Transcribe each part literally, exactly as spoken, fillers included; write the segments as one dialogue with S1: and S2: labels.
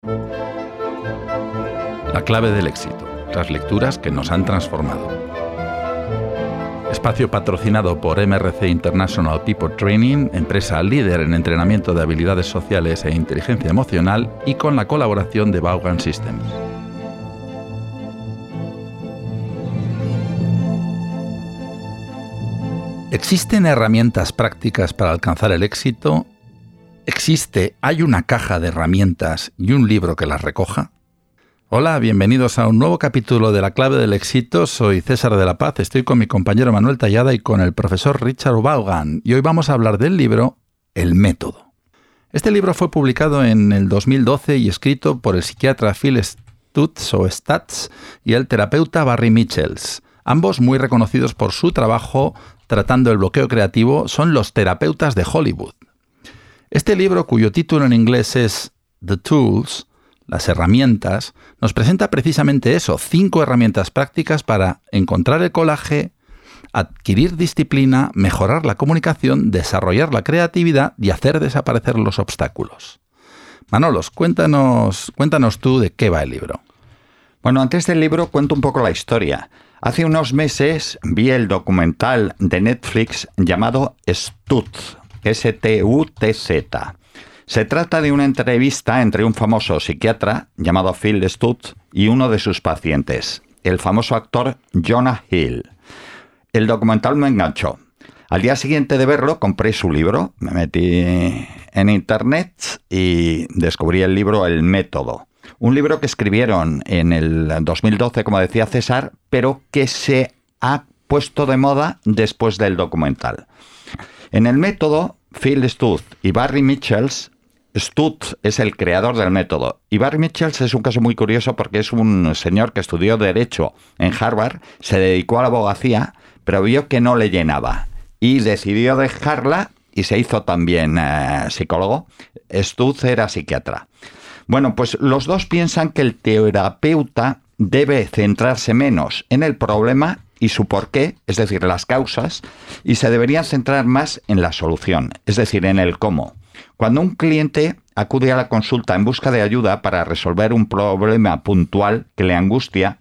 S1: La clave del éxito. Las lecturas que nos han transformado. Espacio patrocinado por M R C International People Training, empresa líder en entrenamiento de habilidades sociales e inteligencia emocional, y con la colaboración de Vaughan Systems. ¿Existen herramientas prácticas para alcanzar el éxito? ¿Existe, hay una caja de herramientas y un libro que las recoja? Hola, bienvenidos a un nuevo capítulo de La Clave del Éxito. Soy César de la Paz, estoy con mi compañero Manuel Tallada y con el profesor Richard Vaughan, y hoy vamos a hablar del libro El Método. Este libro fue publicado en el dos mil doce y escrito por el psiquiatra Phil Stutz o Stutz y el terapeuta Barry Michels. Ambos muy reconocidos por su trabajo tratando el bloqueo creativo, son los terapeutas de Hollywood. Este libro, cuyo título en inglés es The Tools, las herramientas, nos presenta precisamente eso, cinco herramientas prácticas para encontrar el colaje, adquirir disciplina, mejorar la comunicación, desarrollar la creatividad y hacer desaparecer los obstáculos. Manolos, cuéntanos, cuéntanos tú de qué va el libro.
S2: Bueno, antes del libro cuento un poco la historia. Hace unos meses vi el documental de Netflix llamado Stutz, S T U T Z. Se trata de una entrevista entre un famoso psiquiatra llamado Phil Stutz y uno de sus pacientes, el famoso actor Jonah Hill. El documental me enganchó. Al día siguiente de verlo compré su libro, me metí en internet y descubrí el libro El Método. Un libro que escribieron en el dos mil doce, como decía César, pero que se ha puesto de moda después del documental. En El Método, Phil Stutz y Barry Michels, Stutz es el creador del método, y Barry Michels es un caso muy curioso porque es un señor que estudió Derecho en Harvard, se dedicó a la abogacía, pero vio que no le llenaba, y decidió dejarla y se hizo también eh, psicólogo. Stutz era psiquiatra. Bueno, pues los dos piensan que el terapeuta debe centrarse menos en el problema y su porqué, es decir, las causas, y se deberían centrar más en la solución, es decir, en el cómo. Cuando un cliente acude a la consulta en busca de ayuda para resolver un problema puntual que le angustia,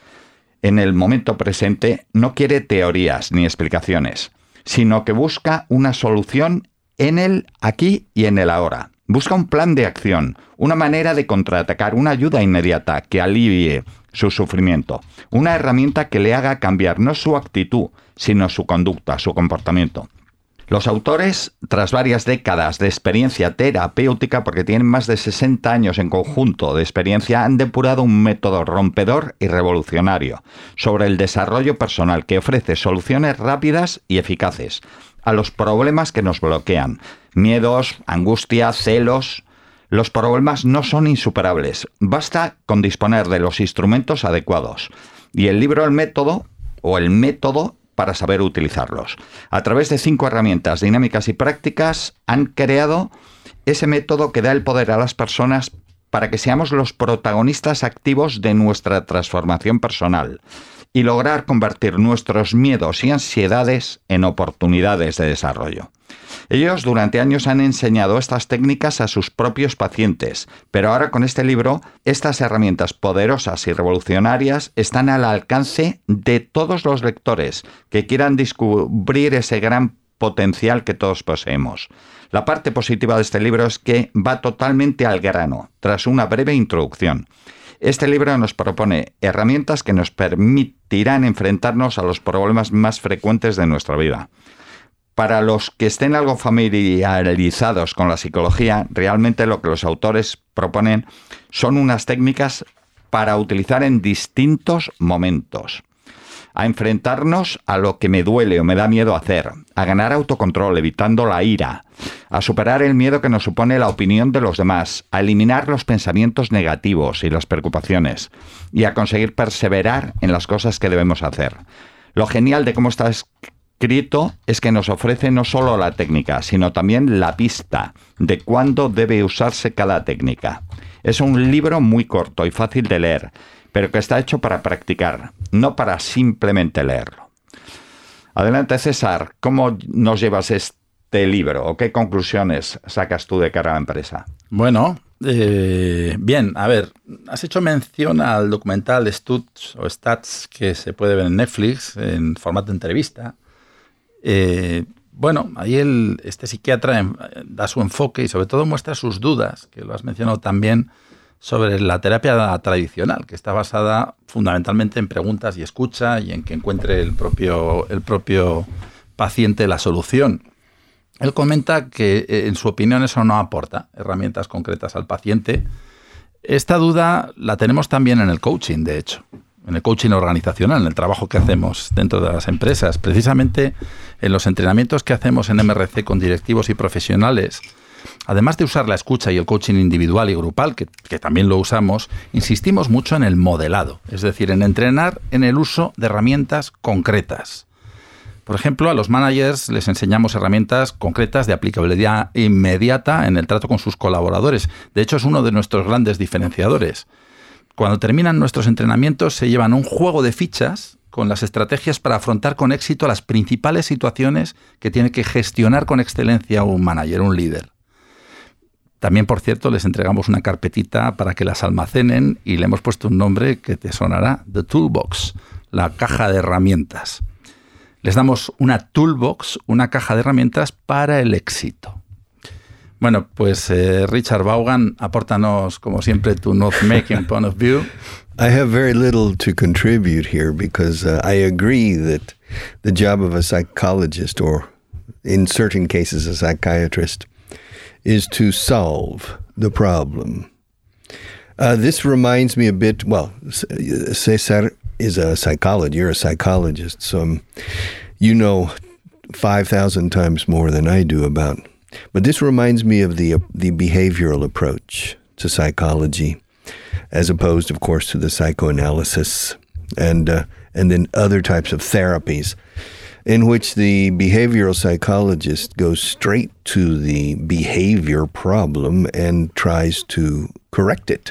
S2: en el momento presente no quiere teorías ni explicaciones, sino que busca una solución en el aquí y en el ahora. Busca un plan de acción, una manera de contraatacar, una ayuda inmediata que alivie su sufrimiento, una herramienta que le haga cambiar no su actitud, sino su conducta, su comportamiento. Los autores, tras varias décadas de experiencia terapéutica, porque tienen más de sesenta años en conjunto de experiencia, han depurado un método rompedor y revolucionario sobre el desarrollo personal que ofrece soluciones rápidas y eficaces a los problemas que nos bloquean. Miedos, angustia, celos. Los problemas no son insuperables. Basta con disponer de los instrumentos adecuados. Y el libro El Método, o el método, para saber utilizarlos. A través de cinco herramientas dinámicas y prácticas han creado ese método que da el poder a las personas para que seamos los protagonistas activos de nuestra transformación personal y lograr convertir nuestros miedos y ansiedades en oportunidades de desarrollo. Ellos durante años han enseñado estas técnicas a sus propios pacientes, pero ahora con este libro, estas herramientas poderosas y revolucionarias están al alcance de todos los lectores que quieran descubrir ese gran potencial que todos poseemos. La parte positiva de este libro es que va totalmente al grano, tras una breve introducción. Este libro nos propone herramientas que nos permitirán enfrentarnos a los problemas más frecuentes de nuestra vida. Para los que estén algo familiarizados con la psicología, realmente lo que los autores proponen son unas técnicas para utilizar en distintos momentos. A enfrentarnos a lo que me duele o me da miedo hacer, a ganar autocontrol evitando la ira, a superar el miedo que nos supone la opinión de los demás, a eliminar los pensamientos negativos y las preocupaciones y a conseguir perseverar en las cosas que debemos hacer. Lo genial de cómo está escrito es que nos ofrece no solo la técnica, sino también la pista de cuándo debe usarse cada técnica. Es un libro muy corto y fácil de leer, pero que está hecho para practicar, no para simplemente leerlo. Adelante, César, ¿cómo nos llevas este libro o qué conclusiones sacas tú de cara a la empresa?
S1: Bueno, Eh, bien, a ver, has hecho mención al documental Stutz o Stats que se puede ver en Netflix en formato de entrevista. Eh, bueno, ahí el, este psiquiatra en, da su enfoque y sobre todo muestra sus dudas, que lo has mencionado también, sobre la terapia tradicional, que está basada fundamentalmente en preguntas y escucha y en que encuentre el propio, el propio paciente la solución. Él comenta que, en su opinión, eso no aporta herramientas concretas al paciente. Esta duda la tenemos también en el coaching, de hecho, en el coaching organizacional, en el trabajo que hacemos dentro de las empresas. Precisamente en los entrenamientos que hacemos en M R C con directivos y profesionales, además de usar la escucha y el coaching individual y grupal, que, que también lo usamos, insistimos mucho en el modelado, es decir, en entrenar en el uso de herramientas concretas. Por ejemplo, a los managers les enseñamos herramientas concretas de aplicabilidad inmediata en el trato con sus colaboradores. De hecho, es uno de nuestros grandes diferenciadores. Cuando terminan nuestros entrenamientos, se llevan un juego de fichas con las estrategias para afrontar con éxito las principales situaciones que tiene que gestionar con excelencia un manager, un líder. También, por cierto, les entregamos una carpetita para que las almacenen y le hemos puesto un nombre que te sonará, The Toolbox, la caja de herramientas. Les damos una toolbox, una caja de herramientas para el éxito. Bueno, pues eh, Richard Vaughan, apórtanos, como siempre, tu North-Making point of view.
S3: I have very little to contribute here because uh, I agree that the job of a psychologist, or in certain cases a psychiatrist, is to solve the problem. Uh, this reminds me a bit, well, Cesar is a psychologist, you're a psychologist, so um, you know five thousand times more than I do about. But this reminds me of the uh, the behavioral approach to psychology, as opposed, of course, to the psychoanalysis and uh, and then other types of therapies, in which the behavioral psychologist goes straight to the behavior problem and tries to correct it.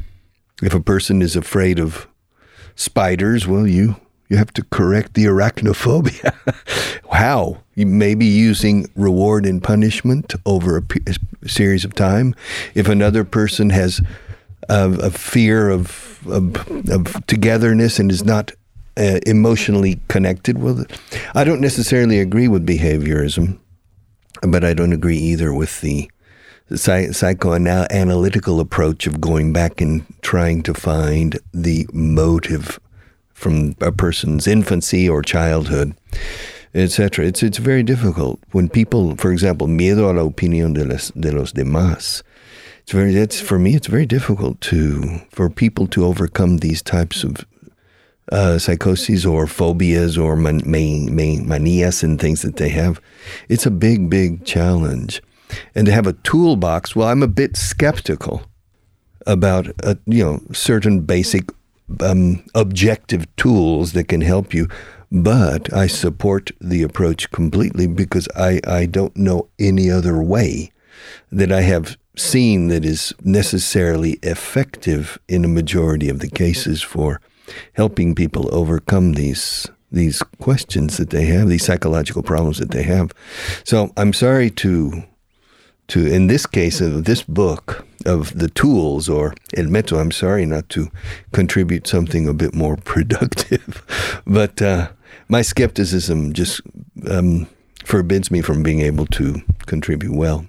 S3: If a person is afraid of spiders, well, you you have to correct the arachnophobia. How? You may be using reward and punishment over a, p- a series of time. If another person has a, a fear of, of, of togetherness and is not uh, emotionally connected with it, I don't necessarily agree with behaviorism, but I don't agree either with the The psych- psychoanalytical approach of going back and trying to find the motive from a person's infancy or childhood, et cetera. It's it's very difficult when people, for example, miedo a la opinión de los de los demás. It's very that's for me. It's very difficult to for people to overcome these types of uh, psychoses or phobias or man, man, man, manias and things that they have. It's a big, big challenge. And to have a toolbox, well, I'm a bit skeptical about, uh, you know, certain basic um, objective tools that can help you. But I support the approach completely because I, I don't know any other way that I have seen that is necessarily effective in a majority of the cases for helping people overcome these these questions that they have, these psychological problems that they have. So I'm sorry to... to, in this case of this book, of the tools or el método, I'm sorry not to contribute something a bit more productive, but uh, my skepticism just um, forbids me from being able to contribute well.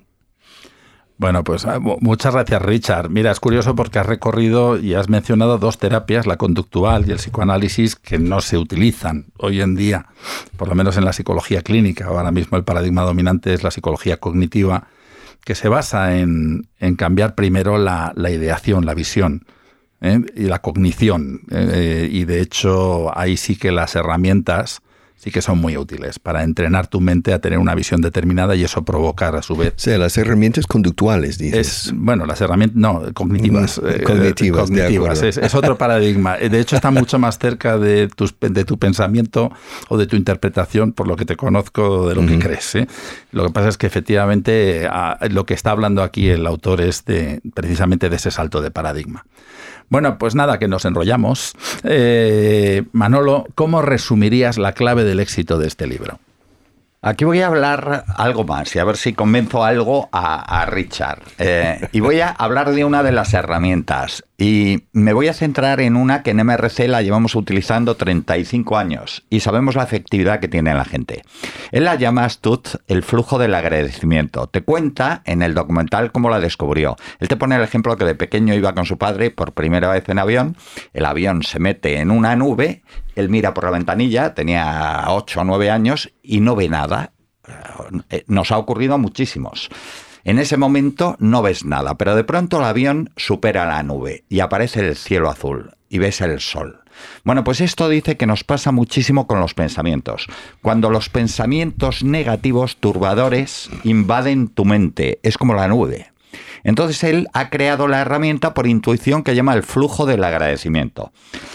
S1: Bueno, pues muchas gracias, Richard. Mira, es curioso porque has recorrido y has mencionado dos terapias, la conductual y el psicoanálisis, que no se utilizan hoy en día, por lo menos en la psicología clínica. Ahora mismo el paradigma dominante es la psicología cognitiva, que se basa en, en cambiar primero la, la ideación, la visión, ¿eh? y la cognición. Eh, y de hecho, ahí sí que las herramientas sí que son muy útiles para entrenar tu mente a tener una visión determinada y eso provocar a su vez.
S3: O sea, las herramientas conductuales, dices.
S1: Es, bueno, las herramientas, no, cognitivas.
S3: Eh, cognitivas,
S1: cognitivas es, es otro paradigma. De hecho, está mucho más cerca de, tus, de tu pensamiento o de tu interpretación, por lo que te conozco, de lo uh-huh. que crees. ¿eh? Lo que pasa es que efectivamente a, lo que está hablando aquí el autor es de, precisamente de ese salto de paradigma. Bueno, pues nada, que nos enrollamos. Eh, Manolo, ¿cómo resumirías la clave del éxito de este libro?
S2: Aquí voy a hablar algo más y a ver si convenzo algo a, a Richard. Eh, y voy a hablar de una de las herramientas. Y me voy a centrar en una que en M R C la llevamos utilizando treinta y cinco años y sabemos la efectividad que tiene en la gente. Él la llama Stuth el flujo del agradecimiento. Te cuenta en el documental cómo la descubrió. Él te pone el ejemplo que de pequeño iba con su padre por primera vez en avión. El avión se mete en una nube. Él mira por la ventanilla, tenía ocho o nueve años y no ve nada. Nos ha ocurrido a muchísimos. En ese momento no ves nada, pero de pronto el avión supera la nube y aparece el cielo azul y ves el sol. Bueno, pues esto dice que nos pasa muchísimo con los pensamientos. Cuando los pensamientos negativos, turbadores, invaden tu mente, es como la nube. Entonces él ha creado la herramienta por intuición que llama el flujo del agradecimiento.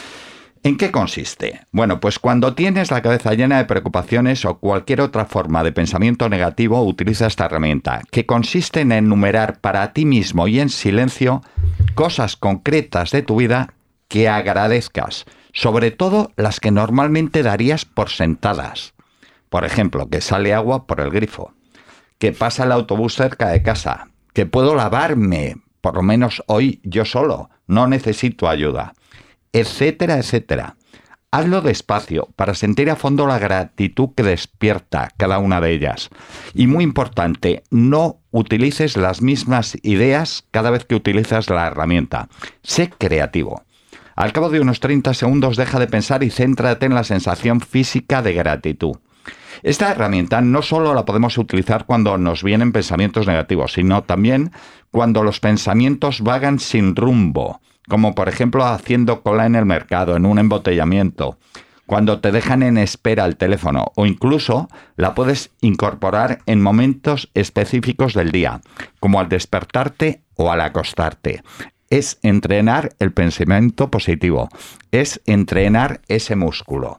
S2: ¿En qué consiste? Bueno, pues cuando tienes la cabeza llena de preocupaciones o cualquier otra forma de pensamiento negativo, utiliza esta herramienta, que consiste en enumerar para ti mismo y en silencio cosas concretas de tu vida que agradezcas, sobre todo las que normalmente darías por sentadas. Por ejemplo, que sale agua por el grifo, que pasa el autobús cerca de casa, que puedo lavarme, por lo menos hoy yo solo, no necesito ayuda, etcétera, etcétera. Hazlo despacio para sentir a fondo la gratitud que despierta cada una de ellas. Y muy importante, no utilices las mismas ideas cada vez que utilizas la herramienta. Sé creativo. Al cabo de unos treinta segundos deja de pensar y céntrate en la sensación física de gratitud. Esta herramienta no solo la podemos utilizar cuando nos vienen pensamientos negativos, sino también cuando los pensamientos vagan sin rumbo, como por ejemplo haciendo cola en el mercado, en un embotellamiento, cuando te dejan en espera al teléfono, o incluso la puedes incorporar en momentos específicos del día, como al despertarte o al acostarte. Es entrenar el pensamiento positivo, es entrenar ese músculo.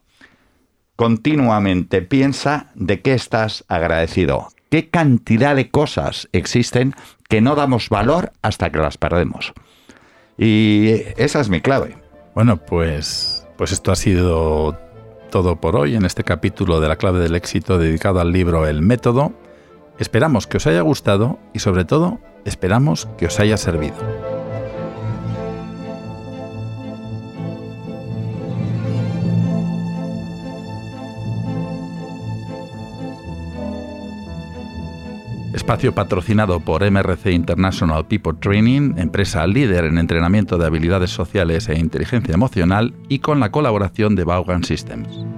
S2: Continuamente piensa de qué estás agradecido, qué cantidad de cosas existen que no damos valor hasta que las perdemos. Y esa es mi clave.
S1: Bueno, pues, pues esto ha sido todo por hoy en este capítulo de La Clave del Éxito dedicado al libro El Método. Esperamos que os haya gustado y sobre todo esperamos que os haya servido. Espacio patrocinado por M R C International People Training, empresa líder en entrenamiento de habilidades sociales e inteligencia emocional, y con la colaboración de Vaughan Systems.